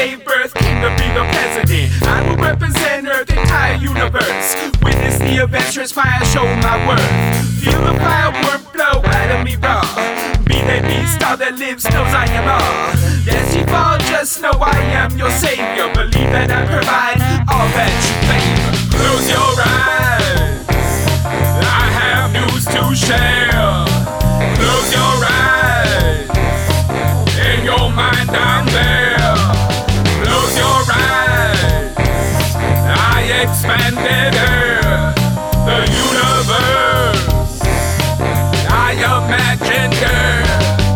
gave birth, came to be the president. I will represent Earth, entire universe. Witness the events, transpire, show my worth. Feel the firework blow out of me raw. Be that beast, all that lives knows I am all. Yes, you fall, just know I am your savior. Believe that I provide all that you favor. Close your eyes, I have news to share. Close your eyes, in your mind I'm there. Close your eyes, I expanded Earth, the universe, I imagined Earth.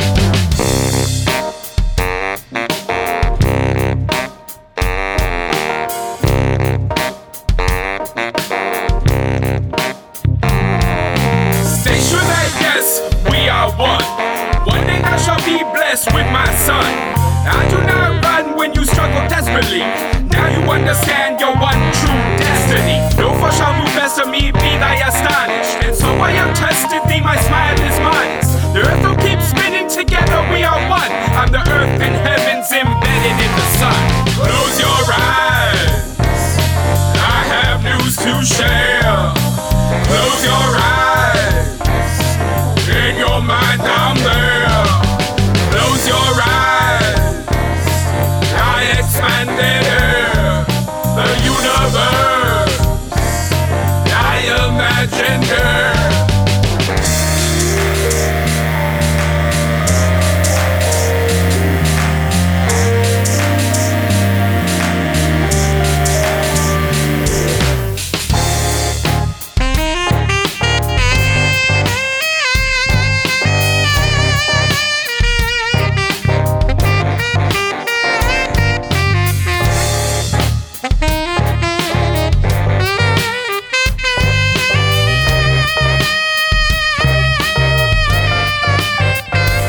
Stay sure that yes, we are one. One day I shall be blessed with my son. I do not run when you struggle desperately. Now you understand your one true destiny. No foe shall move best of me, be thy astonished. And so I am tested thee, my smile is modest. The earth will keep spinning, together we are one. I'm the earth and heavens embedded in the sun. Close your eyes, I have news to share. Close your eyes, in your mind I'm there. Close your eyes, I expanded Earth, the universe, I imagined Earth.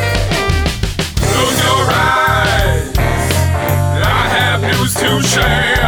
To share.